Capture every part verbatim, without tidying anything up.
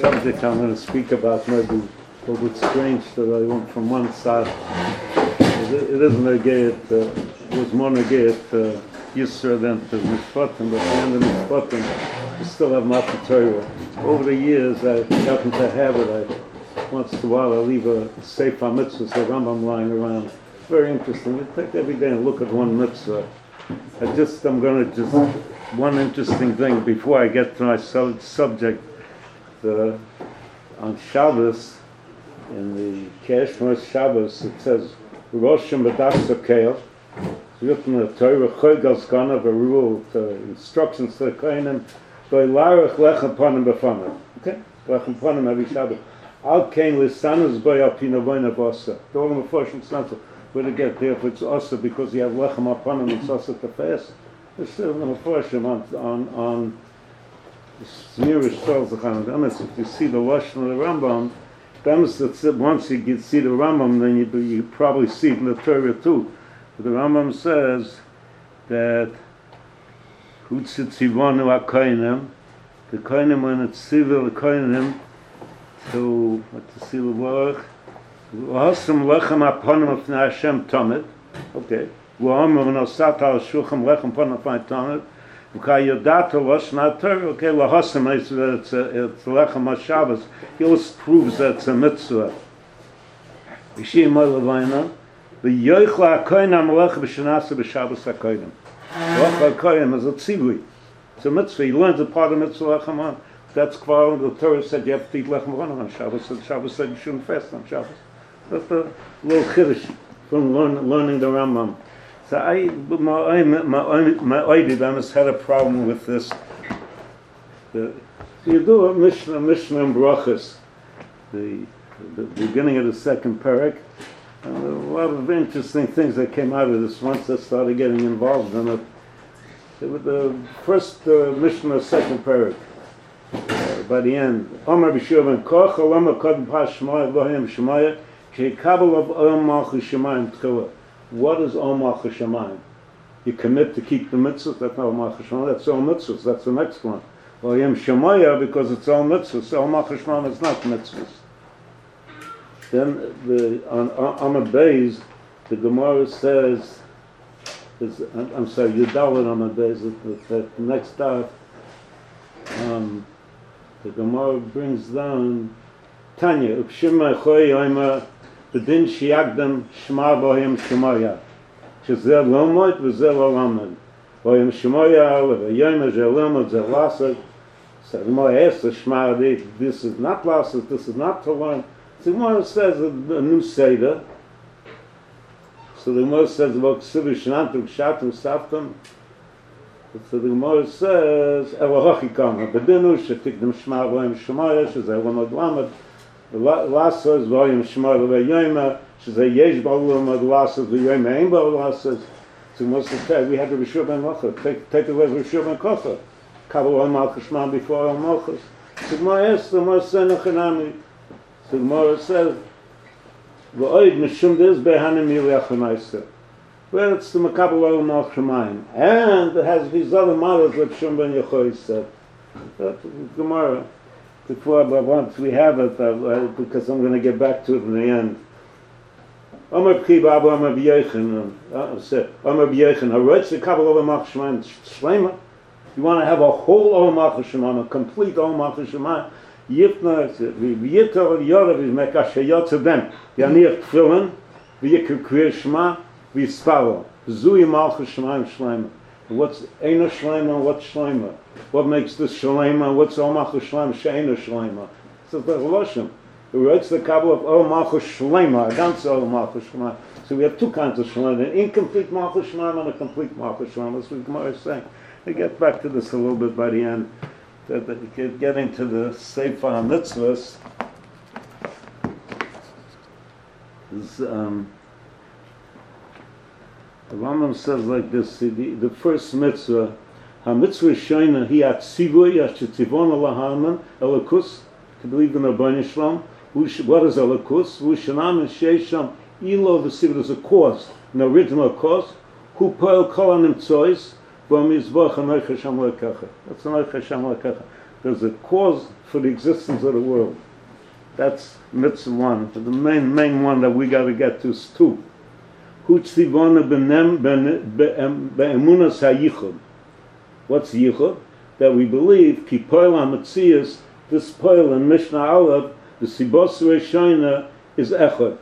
subject I'm going to speak about may be a little bit strange that I went from one side. It, it isn't a gate, uh, it was more a gate, uh, Yisra than to Mishpatim, but at the end of Mishpatim, we still have Matan Torah. Over the years, I've gotten to have it. I, once in a while, I leave a Sefer Mitzvah, a Rambam lying around. It's very interesting. We take every day and look at one mitzvah. I just, I'm going to just, one interesting thing before I get to my sub- subject. The, on Shabbos, in the Keshmos Shabbos, it says, Roshim B'das Keil. It's written in the Torah, Choygas Ganav, a rule, to instructions to the Kohanim, Goylarach Lechem Panim B'Fanav. Okay? Lechem Panim every Shabbos. Al Kain Lisanus Boy Alpina Boina Bosa. The Olam Meforshim Tzantzah. Where to get there if it's Osa because you have Lechem Panim, it's Osa to fast. It's still Olam Meforshim on, on, on Zmirish Tol Zachan Damas. If you see the Lashon of the Rambam, Damas, once you get, see the Rambam, then you, you probably see it in the Torah too. But the Rambam says that Hutzit Tzivonu HaKoinim, the Koinim when it's civil, the Koinim to, what to see the word, L'hasam Lechem HaPanim Afnei Hashem Tomid, okay, L'homer V'nosat Al Shulchan Lechem Panim Afnei Tomid, Okay, Yodato Lashon HaTorah. Okay, Lahasam is that it's it's Lechem HaShabbos. He also proves that it's a mitzvah. Yishim Olavayna, the Yoichla HaKoyin HaMelech B'Shanasa B'Shabbos HaKoyin. Lech HaKoyin is a tzivui. It's a mitzvah. He learns a part of mitzvah Lechem HaMelech. That's Kvar. The Torah said you have to eat Lechem HaMelech on Shabbos. And Shabbos said you shouldn't fast on Shabbos. That's a little chiddush from learn, learning the Rambam. So I, my my Oididamas had a problem with this. The, you do a Mishnah, Mishnah and Brachas, the, the beginning of the second parak, and a lot of interesting things that came out of this once I started getting involved in it. It was the first uh, Mishnah, second parak. Uh, by the end, Omar B'Shua Ben Koch, Omar Kodem Pas Shemaya, Lohem Shemaya, Sheikabel of Om Malchus Shemayim Tchila. What is Om Malchus Shemayim? You commit to keep the mitzvahs, that's not Om Malchus Shemayim, that's all mitzvahs, that's the next one. Well, Yom Shemaya, because it's all mitzvahs, so Om Malchus Shemayim is not mitzvahs. Then, the, on Amud Beis, the Gemara says, is, I'm, I'm sorry, Yudalad Amud Beis, the next daf, um, the Gemara brings down, Tanya, Upshima Choy Yoima, B'din Shiagdam Shema Bohem Shemoya. Shezeh Lomod v'zeh lo Lomod. Bohem Shemoya, v'yoyim zeh Lomod zeh Lasset. So the Gemara asks the Shema, this is not Lasset, this is not to learn. So the Gemara says a, a new Seder. So the Gemara says about Ksivu Shnantum Shatum Saftam. So the Gemara says, Elohochi Kama, B'dinu shetikdam Shema Bohem Shemoya, shezeh Lomod Lomod. Lasa is volume Shema L'Vayoma. She says Yesh Ba'Ulam Ad Lasa L'Vayoma Ein Ba'Lasa. So most of the time we had to Rishur Ben Malchus. Take take away Rishur Ben Kocha. Kabel Al Malchus Shema before Al Malchus. So Gemara asks the Gemara says Nechanami. So Gemara says V'oid Mishum Diz Behanim Yiliach L'Maisa. Well, it's the Makabel Al Malchus Shemayim, and it has these other models that Shum Ben Yochai said. That's Gemara. Before, but once we have it, uh, because I'm going to get back to it in the end. Omer P'chi Abu Omer B'Yechin, Omer B'Yechin, Haretz the Kabel Olam Malchus Shemayim Shlema. You want to have a whole Olam Malchus Shemayim, a complete Olam Malchus Shemayim. Yitna V'Yitor Yorav V'Mekashe Yotze Ben Yanir Tefillin V'Yikr Kriya Shema V'Yisparo Zui Malchus Shemayim Shlema. What's Eina Shlema? What's Shlema? What makes this Shlema? What's Om Malchus Shlema? She'eina Shlema. So the Roshim, who writes the Kabbalah of Om Malchus Shlema against Om Malchus Shlema. So we have two kinds of Shlema: an incomplete Malchus Shlema and a complete Malchus Shlema. That's what Gemara is saying. We get back to this a little bit by the end. That, that getting to the Sefer HaMitzvahs is. Um, The Rambam says like this: the, the first mitzvah, ha-mitzvah shoyna hi atzivui ashetzivon alahaman elakus, to believe in the Rebbeinu Shalom. What is elakus? V'shanam and sheisham ilo v'siv. There's a cause, an original cause. Hu poel kol hanimtzois v'mizvach anoich Hashem lekecha. That's anoich Hashem lekecha. There's a cause for the existence of the world. That's mitzvah one. The main main one that we got to get to is two. What's yichud? That we believe ki poil hametzias, this poil in Mishnah Aleph, the sibos reishona is echad.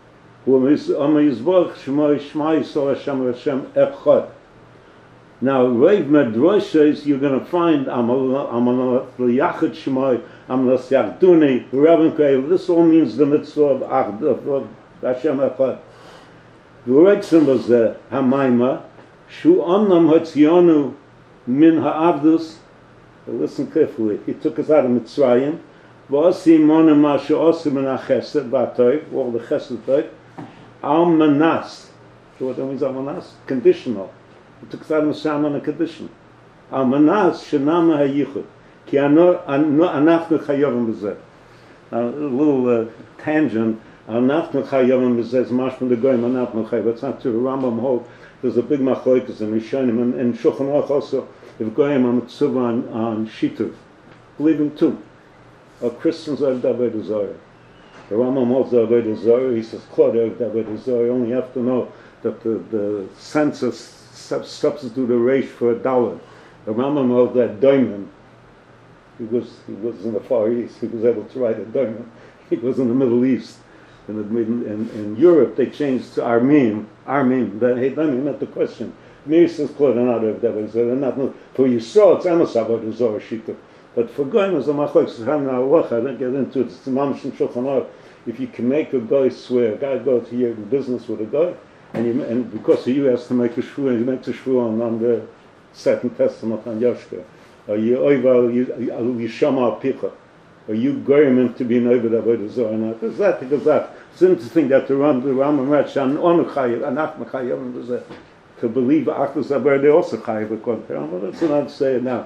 Now, Reiv Medrashes, you're going to find Amal Yachid Shemai, Amal Yachduni, Rabban Kreiv. This all means the mitzvah of Achd, of Hashem Echad. The Reitzim was the Hamaima, Shu Omnam Hatzionu Min Ha'avdus. Listen carefully. He took us out of Mitzrayim. V'osi Monim Masha Osim Min HaChesed, Ba'atoiv, all the Chesed Toiv. Al Manas. So what that means, Al Manas? Conditional. He took us out of Mitzrayim on a condition. Al Manas Shenama HaYichud. Ki Anachnu Chayovim B'zeh. Now, a little uh, tangent. Anachnu Chayovim B'zeh is Mashman the Goyim, Anachnu Chayovim. It's not true. The Rambam holds there's a big machlokes in Rishonim and in Shulchan Aruch also. If Goyim are mitzvah on, on Shituv, believing too. Or Christians are Avodah Zarah. The Rambam holds the Avodah Zarah. He says, Klod of Avodah Zarah. You only have to know that the, the census substitute a reish for a dollar. The Rambam holds that diamond. He was he was in the Far East. He was able to write a diamond. He was in the Middle East. In, the, in, in Europe, they changed to Armim. Armim. That hey, diamond meant the question. Mir says Klod and out of Avodah Zarah. Not for Yisrael, it's Amos Avodah Zarah Shita. But for Goyim, as a machlokes, I don't get into it. It's the Mamish and Shulchan Aruch. If you can make a guy swear, a guy go to your business with a guy, and you, and because you has to make a shvu, and you make the shvu on, on the Second Testament on Yoshka, or you oiva you shama picha, or you goyim him to be an oiva avodah zarah. Now, because that, because that, it's interesting that the Ram, the Rambam writes on on chayiv, anach mechayiv, to believe achdus abar they also chayiv according to Rambam. That's not to say it now.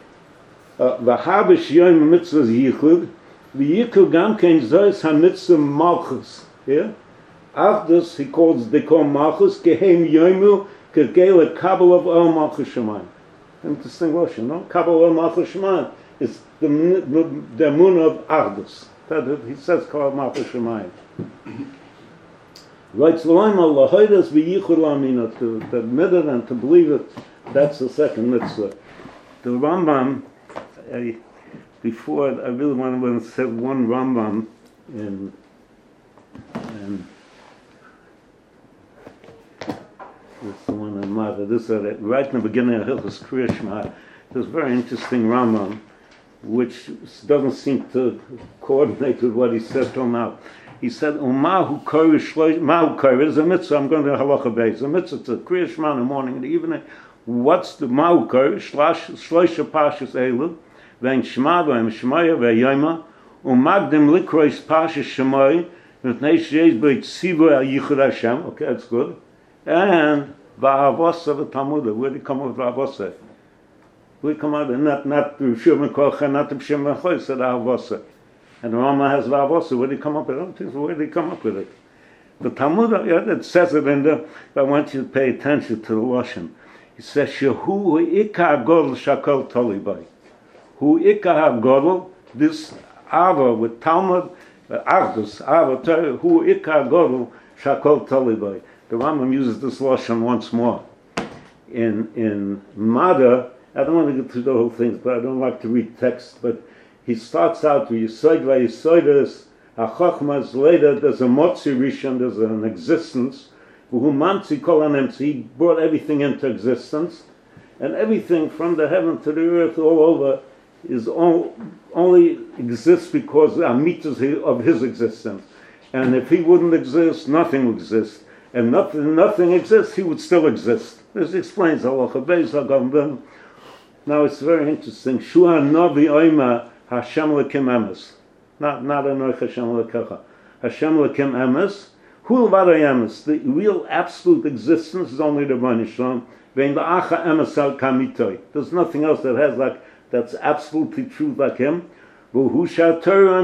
V'habish yom mitzvah yichud. The Yikul Gamkein Zois HaMitzvah Malchus. Yeah? After he calls the call Malchus, Gehem Yoimu, Kegele Kabel of El Malchus Shemayim. Interesting Russian, no? Kabel El Malchus Shemayim is the, the, the moon of Ardus. He says called Malchus Shemayim. Writes L'Oim al Lahoidas V'yichud L'Amina, to admit it and to believe it, that's the second mitzvah. The Rambam, uh, before, I really want to say one Rambam in, in this is the one in Mata. This is right in the beginning of Hilchos Kriya Shema. There's a very interesting Rambam, which doesn't seem to coordinate with what he said till now. He said, "Umahu korish mahu korish is a mitzvah." I'm going to halacha beis. A mitzvah to Kriya Shema in the morning and the evening. What's the mahu korish? Shloisha pashas elu. Vein Shema v'em Shemaya v'yayma u'magdim likrois pasha Shemay v'tnei sheyesh b'tzivu al yichud Hashem. Okay, that's good. And v'avosa v'tamuda. Where did he come up with v'avosa? Where did he come out with not not b'shur m'kolcha, not b'shem m'choy, said v'avosa. And the Rama has v'avosa. Where did he come up with it? I don't think so. Where did he come up with it? The Talmud, yeah, it says it in there, but I want you to pay attention to the Lashon. He says, Shehu ikar godel shakol toli bay. Who ikah godel, this ava with Talmud, Ardus, ava Torah, who ikah godel shakol talibai. The Rambam uses this lashon once more. In in Mada, I don't want to get through the whole thing, but I don't like to read text. But he starts out with Yisoid vaYisoides, HaChochmas. Later, there's a Motzi Rishon, there's an existence. Who Manzi Kol Hanemtzi, he brought everything into existence, and everything from the heaven to the earth all over is all, only exists because amitas of his existence. And if he wouldn't exist, nothing would exist. And nothing, nothing exists, he would still exist. This explains halacha beis hagam. Now it's very interesting. Shua Navi Oima Hashem Lekim Emes. Not not Anoich Hashem Lekecha. Hashem Lekim Emes. Hu Vaday Emes. The real absolute existence is only the Rebbeinu Shalom. Vein La'acha Emes Al Kamitoi. There's nothing else that has like that's absolutely true like him. So we have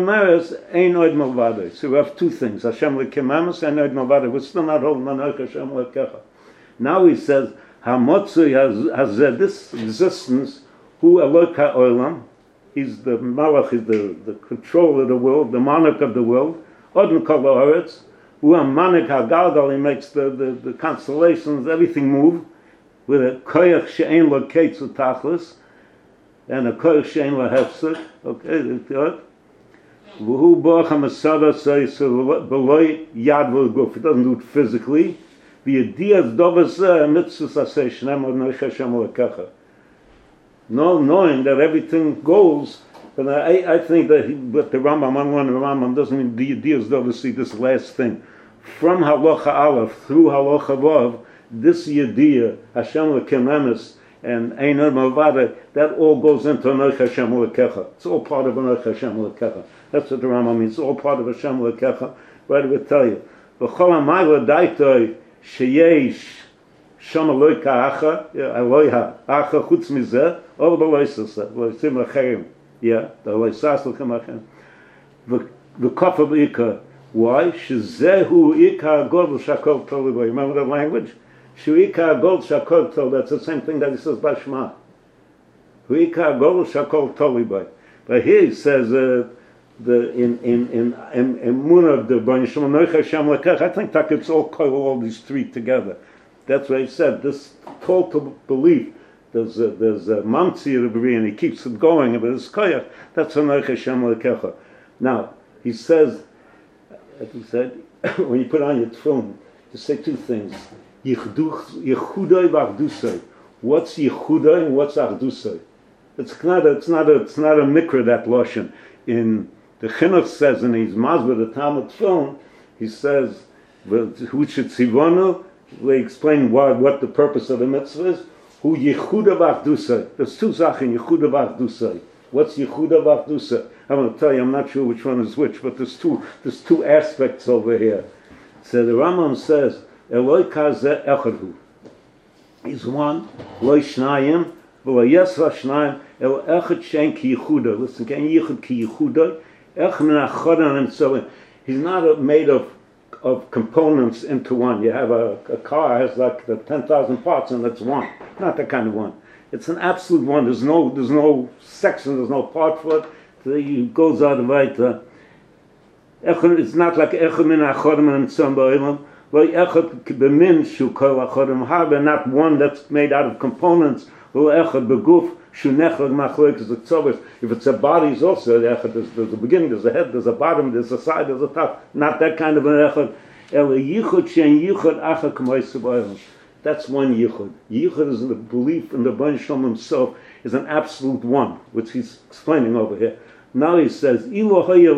two things. Hashem lekim emes and Oid Malvada. We're still not holding on Hashem lekecha. Now he says, Hamotzu has this existence, who Elok ha'olam, He's the Malach, is the, the control of the world, the monarch of the world. Odin Kol Haaretz, Hu HaManik HaGalgal, he makes the, the, the constellations, everything move, with a Koyach She'en Lo Keitz U'Tachlis, and a Koyach She'en Lo Hefsek, okay, that's good. V'hu Boach HaMasada says, B'loi Yad V'Guf, it doesn't do it physically. V'yediyaz Dovas Mitzvus Aseh Shnem Adonai Hashem Elokecha. No, knowing that everything goes, but I, I think that he, but the Rambam, I'm one of the Rambam doesn't mean the ideas obviously this last thing. From Halacha Aleph through Halacha Vav, this idea, Hashem Lekem Emes, and Einar Malvada, that all goes into Anoich Hashem Lekecha. It's all part of Anoich Hashem Lekecha. That's what the Rambam means. It's all part of Hashem Lekecha. Right, I will tell you. V'chol HaMayla Daitoi Sheyesh Shom Eloi Ka'acha, Eloiha, Acha Chutz Mizeh, Ol B'loisasa, V'loisim L'cherim. Yeah, the Loisas L'chem V'kof B'ika. Why? Shezehu Ika Godel Shakol Toli. Remember the language? Shuika Godel Shakol Toli. That's the same thing that he says by Shema. Ika Godel Shakol Toli. But here he says uh, the in in in in, in Munah of the Bnei Shem Noich Hashem Lekech. I think that it's all all these three together. That's what he said. This total belief. There's a, there's a mamtzi of the Bri, and he keeps it going. But it's koyach. That's Noich Hashem Lekecha. Now he says. Like he said, when you put on your tefillin, you say two things. Yechudai v'achdusai. What's Yechudai and what's Achdusai? It's not a, it's not a, it's not a mikra, that lashon. In the Chinuch says, in his Masber, the Talmud Tefillin, he says, who should tzivonu, they explain what, what the purpose of the mitzvah is. Hu Yechuda v'achdusai. There's two zachin, Yechuda v'achdusai. What's Yechuda v'achdusai? I'm going to tell you, I'm not sure which one is which, but there's two, there's two aspects over here. So the Rambam says, Eloi kazeh echadhu. He's one, Loi shnayim, v'lo yesra shnayim, el echad shein ki Yechuda. Listen, can Yechud ki Yechuda? Ech min achodan himself. He's not a, made of of components into one. You have a, a car has like the ten thousand parts, and that's one. Not that kind of one. It's an absolute one. There's no, there's no section, there's no part for it. It goes out of right. It's not like echad min achodim and tzom ba'olam. Well, echad b'min shu kol achodim harbe, not one that's made out of components. Well, echad b'guf shu nechad machloek the tzovers. If it's a body, it's also the echad. There's, there's a beginning, there's a head, there's a bottom, there's a side, there's a top. Not that kind of an echad. El yichud shein yichud acha k'mois ba'olam. That's one yichud. Yichud is the belief in the Bnei Shalom himself is an absolute one, which he's explaining over here. Now he says, if there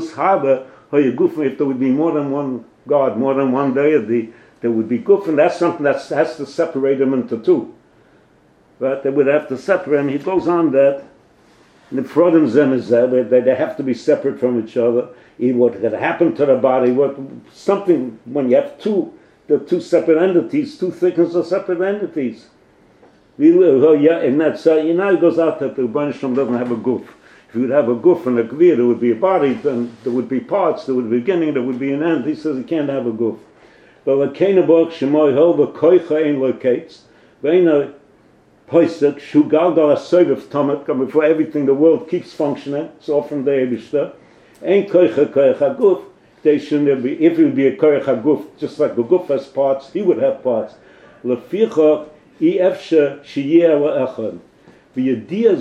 would be more than one God, more than one deity, there would be guf, and that's something that has to separate them into two. But they would have to separate them. He goes on that the Frodim Zem is there, they, they have to be separate from each other. What had happened to the body, what something when you have two, the two separate entities, two thicknesses of separate entities. And that's uh, you know, it goes out that the Bnei Shalom doesn't have a guf. If you would have a guf and a gvir, there would be a body, then there would be parts, there would be a beginning, there would be an end. He says you can't have a guf. But l'kein abok shemoy hol v'koicha ein lokates, v'eina poisek shu galgal ha-sovev tomet, before everything, the world keeps functioning, it's all from the Eibishter. Ein koicha koicha guf, they shouldn't be, if it would be a koicha guf, just like the guf has parts, he would have parts. L'ficha i efshe shiyeh la'echad. There's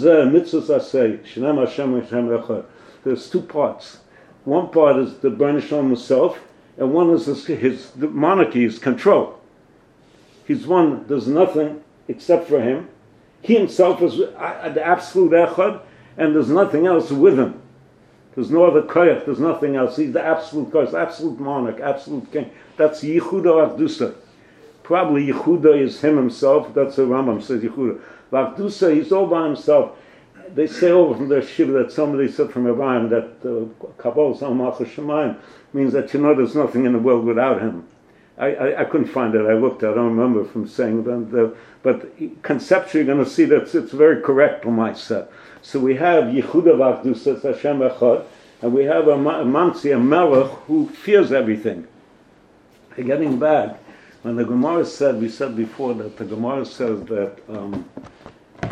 two parts. One part is the Bnei Shalom himself, and one is his, his the monarchy, his control. He's one, there's nothing except for him. He himself is the absolute echad, and there's nothing else with him. There's no other koyach, there's nothing else. He's the absolute koyach, absolute monarch, absolute king. That's Yehuda Achdusa. Probably Yehuda is him himself, that's the Rambam says Yehuda. V'Achdusa, he's all by himself. They say over from their shiva that somebody said from Abraham that Kabbalah uh, Malchus Shemayim means that you know there's nothing in the world without him. I, I, I couldn't find it. I looked. I don't remember from saying that. But conceptually, you're going to see that it's very correct on my set. So we have Yehuda V'Achdusa, it's Hashem Echad, and we have a Mamtzi, a Melech who fears everything. Getting back, when the Gemara said, we said before that the Gemara says that. Um,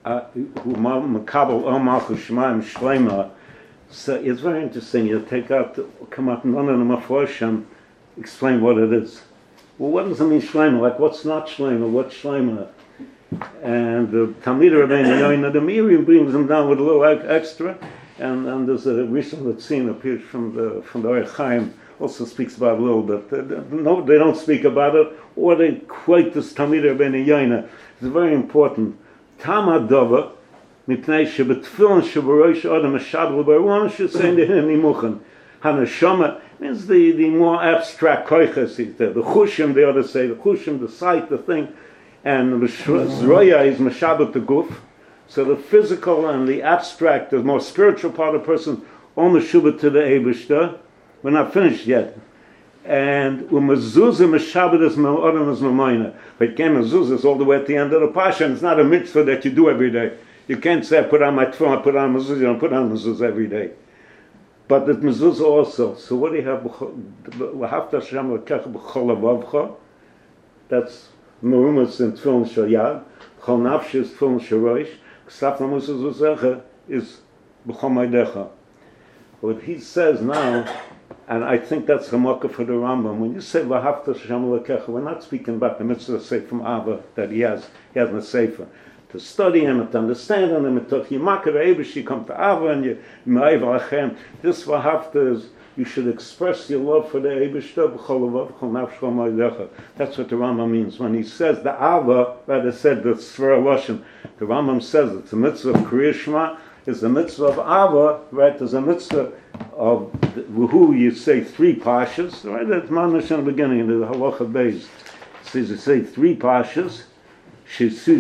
who makabel al malchus shemaim shlema. So it's very interesting. You take out, come out, none of the maforshim explain what it is. Well, what does it mean shlema? Like, what's not shlema? What's shlema? And the Talmid Rabbeinu Yoina, the Miri brings them down with a little extra. And, and there's a recent that scene appears from the from the Orach Chaim, also speaks about it a little bit. They, no, they don't speak about it, or they quote this Talmid Rabbeinu Yoina. It's very important. Tamad Dova, mipnei shebetfilin shebarosh adam mashadol baruan shesein dehin nimuchen. Hanashama means the, the more abstract koiches. The, the chushim, they ought to say, the chushim, the sight, the thing. And the zroya is mashabot the guf. So the physical and the abstract, the more spiritual part of the person, on the shubah to the Eibishter. We're not finished yet. And umazuzah mashabot is me'odam is me'moina. But again, mezuzah is all the way at the end of the pasha, and it's not a mitzvah that you do every day. You can't say, I put on my tefillin, I put on mezuzah, you don't put on mezuzah every day. But the mezuzah also. So what do you have? V'havta Hashem l'kecha b'chol avavcha. That's merumas in tefillin shel yad. Chol nafshi is tefillin shel rosh. Ksaf namusas uzecha is b'chol maidecha. What he says now, and I think that's the makkah for the Rambam. When you say v'havta Hashem l'kecha, we're not speaking about the mitzvah say from Abba that he has. He has in the sefer. To study him and to understand him, and to you makar Eibush, you come to Ava and you ma'av lachem. This v'havta is you should express your love for the Eibush b'chol avav b'chol nafsho ma'adecha. That's what the Rambam means when he says the Ava. Rather said the Sfera Lashon. The Rambam says it's a mitzvah of Kriya Shema. It's a mitzvah of Ava. Right? There's a mitzvah of who you say three pashas. Right? That's mamish in the beginning in the halacha beis. It says you say three pashas. Where's the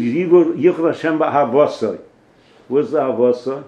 Avasa?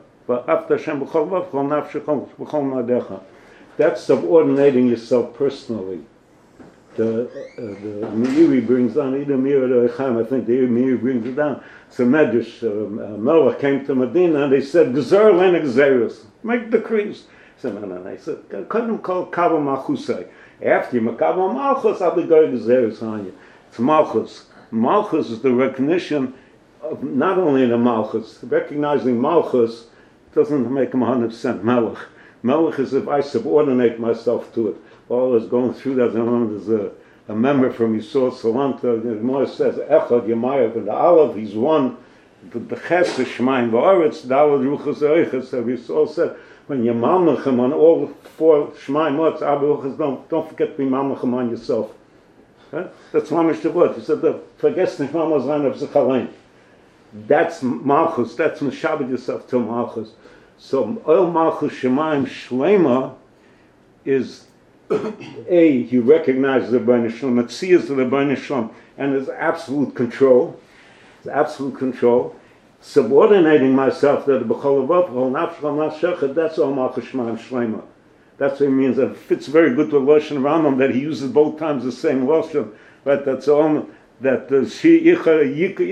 That's subordinating yourself personally. The uh, the Meiri brings down, either Meiri or the Chaim, I think the Meiri brings it down. So Medrash, uh, Melech came to Medina and they said, Gezer lenik zerus, make decrees. He said, no, no, no. He said, couldn't call Kava Malchusai. After you, Makava Malchus, I'll be going to zerus on you. It's Malchus. Malchus is the recognition of not only the Malchus. Recognizing Malchus doesn't make him one hundred percent Melech. Melech is if I subordinate myself to it. All is going through that. I remember there's a, a member from Yisrael Salanta. The Gemara says, Echad Yemayev and the Aleph, he's one. But the Ches is Shemaim V'aretz, the Aleph Ruchas Eiches. So Yisrael said, when you're Mamlechem on all four Shemaim Mots, don't, don't forget to be Mamlechem on yourself. Huh? That's mamish the word. He said, "Vergesst nicht mal sein auf sich allein." That's malchus. That's meshabed yourself to malchus. So oil malchus shemaim shlema is a you recognize the Rebbeinu Shalom, it sees the Rebbeinu Shalom, and there's absolute control. There's absolute control. Subordinating myself to the b'chol avav b'chol nafshel nafshech. That's all malchus shemaim shlema. That's what it means. It fits very good to Lashon Rambam that he uses both times the same Lashon. Right? That's all that the she ikar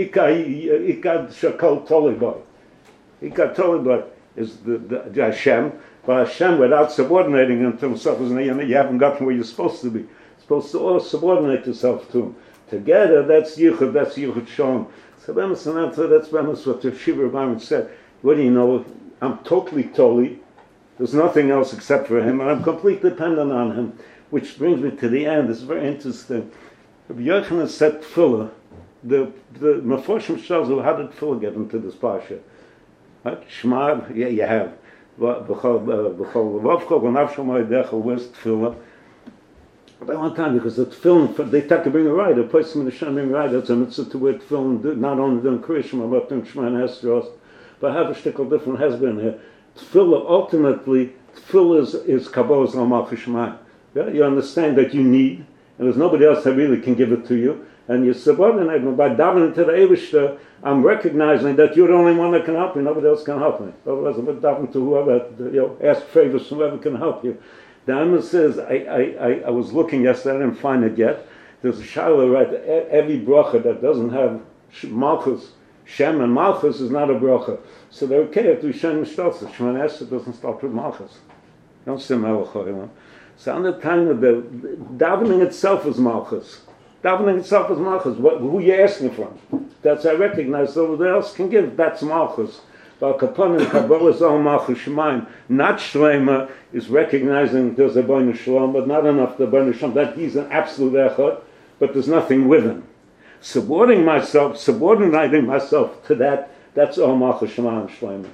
ikar shakal toliboy. Ikar toliboy is the, the, the Hashem, but Hashem without subordinating him to himself is you haven't gotten where you're supposed to be. You're supposed to all subordinate yourself to him. Together, that's yichud. That's yichud shalom. So that's that's what the Shiva Rabbi said. What do you know? I'm totally totally. There's nothing else except for him, and I'm completely dependent on him. Which brings me to the end. It's very interesting. Rabbi Yochanan said tefillah. The the Meforshim tells you how did tefillah get into this parsha? Right? Shema, yeah, you have. B'chol levavcha v'nafsho ma'adecha. Where's tefillah? But one time, because the tefillin, they take to bring a right. A person in the Shem bring a right. That's a mitzvah to wear tefillin, not only doing Kriya Shema, but doing Shema and Hesros. But have a shtickle different has been here. Tefillah, ultimately, tefillah is, is kabbalah l'malchus shemayim. Yeah? You understand that you need, and there's nobody else that really can give it to you, and you subordinate me. By davening to the Eibishter, I'm recognizing that you're the only one that can help me, nobody else can help me. Otherwise, I would daven to whoever, you know, ask favors from whoever can help you. The Amos says, I, I, I, I was looking yesterday, I didn't find it yet. There's a shiloh, right? Every bracha that doesn't have malchus, Shem and Malchus is not a bracha. So they're okay if we Shem Mishtalsa. Shemon Esrei doesn't start with Malchus. Don't say Melech Olam. So on the time of the davening itself is Malchus. Davening itself is malchus. What, who you asking from? That's I recognize. Nobody else can give. That's malchus. But kapanim kabbalah is all malchus shemaim. Not shlema is recognizing there's a bnei shalom, but not enough the bnei shalom. That he's an absolute echad, but there's nothing with him. Subordinating myself, subordinating myself to that. That's all malchus shemaim shlema.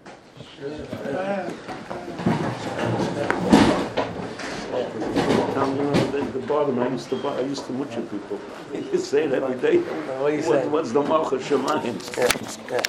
The bottom, I used to, I used to butcher people. You say it every day. What do you What, say? what's the malchus shemayim? Yeah, yeah.